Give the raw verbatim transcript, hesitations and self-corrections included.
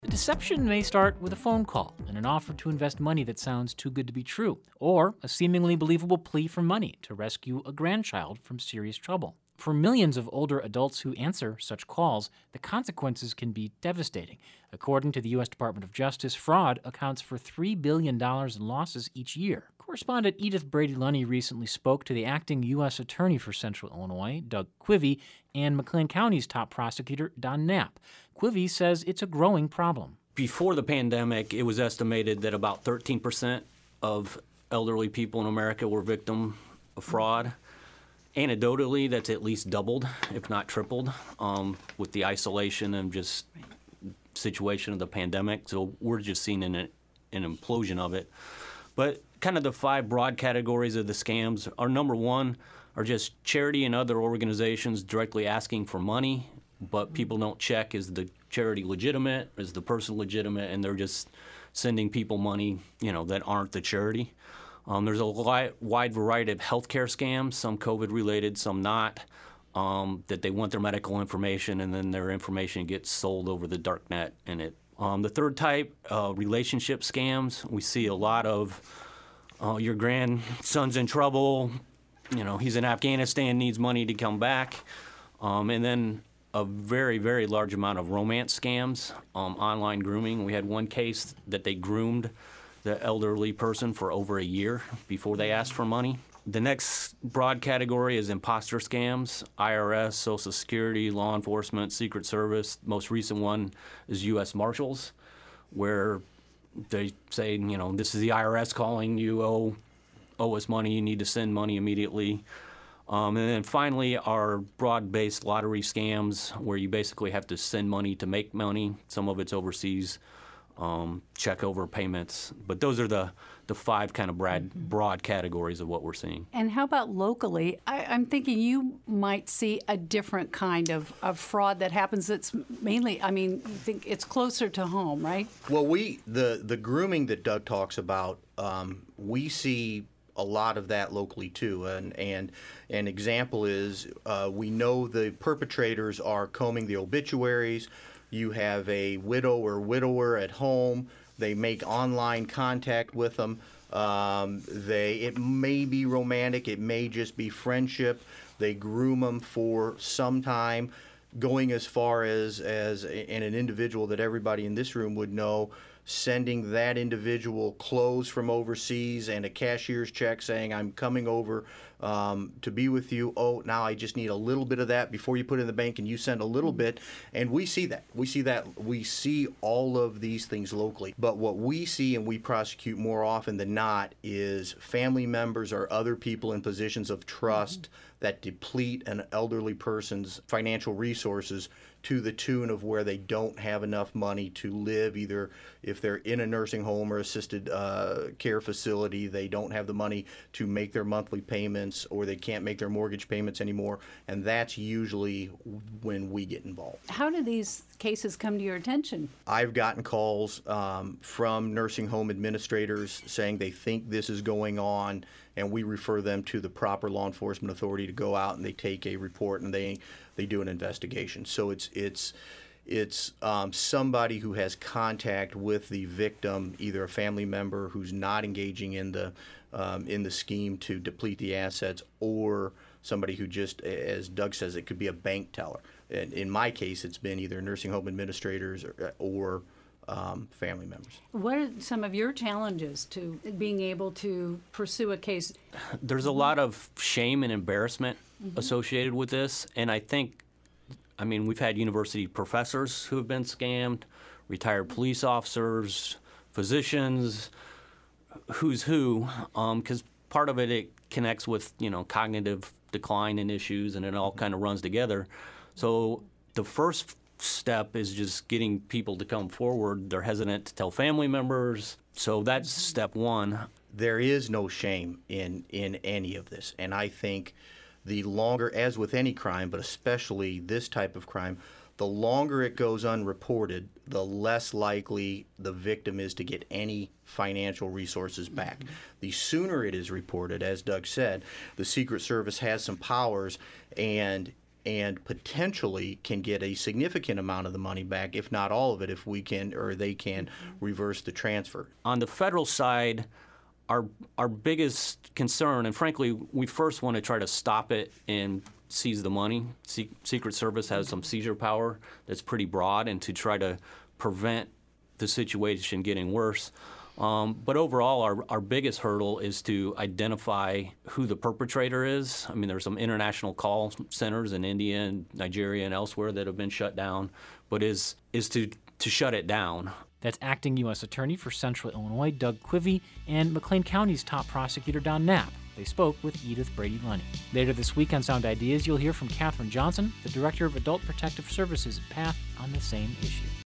The deception may start with a phone call and an offer to invest money that sounds too good to be true, or a seemingly believable plea for money to rescue a grandchild from serious trouble. For millions of older adults who answer such calls, the consequences can be devastating. According to the U S Department of Justice, fraud accounts for three billion dollars in losses each year. Correspondent Edith Brady-Lunny recently spoke to the acting U S Attorney for Central Illinois, Doug Quivy, and McLean County's top prosecutor, Don Knapp. Quivy says it's a growing problem. Before the pandemic, it was estimated that about thirteen percent of elderly people in America were victim of fraud. Anecdotally, that's at least doubled, if not tripled, um, with the isolation and just situation of the pandemic. So we're just seeing an, an implosion of it. But kind of the five broad categories of the scams are, number one, are just charity and other organizations directly asking for money, but people don't check, is the charity legitimate, is the person legitimate, and they're just sending people money, you know, that aren't the charity. Um, there's a li- wide variety of healthcare scams, some COVID-related, some not, um, that they want their medical information and then their information gets sold over the dark net. And it. Um, the third type, uh, relationship scams. We see a lot of uh, your grandson's in trouble, you know, he's in Afghanistan, needs money to come back. Um, and then a very, very large amount of romance scams, um, online grooming. We had one case that they groomed the elderly person for over a year before they asked for money. The next broad category is imposter scams, I R S, Social Security, law enforcement, Secret Service. Most recent one is U S Marshals, where they say, you know, this is the I R S calling, you owe, owe us money, you need to send money immediately. Um, and then finally, our broad-based lottery scams, where you basically have to send money to make money. Some of it's overseas. Um, check over payments. But those are the, the five kind of broad, broad categories of what we're seeing. And how about locally? I, I'm thinking you might see a different kind of, of fraud that happens that's mainly, I mean, you think it's closer to home, right? Well, we, the, the grooming that Doug talks about, um, we see a lot of that locally too. And, and an example is uh, we know the perpetrators are combing the obituaries. You have a widow or widower at home. They make online contact with them. Um, they it may be romantic. It may just be friendship. They groom them for some time, going as far as as and an individual that everybody in this room would know, sending that individual clothes from overseas and a cashier's check saying, I'm coming over um, to be with you. Oh, now I just need a little bit of that before you put it in the bank, and you send a little bit. And we see that. We see that. We see all of these things locally. But what we see and we prosecute more often than not is family members or other people in positions of trust mm-hmm. that deplete an elderly person's financial resources to the tune of where they don't have enough money to live, either if they're in a nursing home or assisted uh, care facility, they don't have the money to make their monthly payments, or they can't make their mortgage payments anymore, and that's usually when we get involved. How do these cases come to your attention? I've gotten calls um, from nursing home administrators saying they think this is going on, and we refer them to the proper law enforcement authority to go out and they take a report and they they do an investigation. So it's it's it's um, somebody who has contact with the victim, either a family member who's not engaging in the um, in the scheme to deplete the assets, or somebody who just, as Doug says, it could be a bank teller. And in my case, it's been either nursing home administrators or, or Um, family members. What are some of your challenges to being able to pursue a case? There's a lot of shame and embarrassment mm-hmm. associated with this, and I think, I mean, we've had university professors who have been scammed, retired police officers, physicians, who's who, because um, part of it, it connects with, you know, cognitive decline and issues, and it all kind of runs together. So the first step is just getting people to come forward. They're hesitant to tell family members. So that's step one. There is no shame in, in any of this. And I think the longer, as with any crime, but especially this type of crime, the longer it goes unreported, the less likely the victim is to get any financial resources back. Mm-hmm. The sooner it is reported, as Doug said, the Secret Service has some powers, and and potentially can get a significant amount of the money back, if not all of it, if we can or they can reverse the transfer. On the federal side, our our biggest concern, and frankly, we first want to try to stop it and seize the money. Se- Secret Service has some seizure power that's pretty broad, and to try to prevent the situation getting worse. Um, but overall, our, our biggest hurdle is to identify who the perpetrator is. I mean, there's some international call centers in India and Nigeria and elsewhere that have been shut down, but is is to, to shut it down. That's acting U S Attorney for Central Illinois, Doug Quivy, and McLean County's top prosecutor, Don Knapp. They spoke with Edith Brady-Lunny. Later this week on Sound Ideas, you'll hear from Katherine Johnson, the Director of Adult Protective Services at PATH, on the same issue.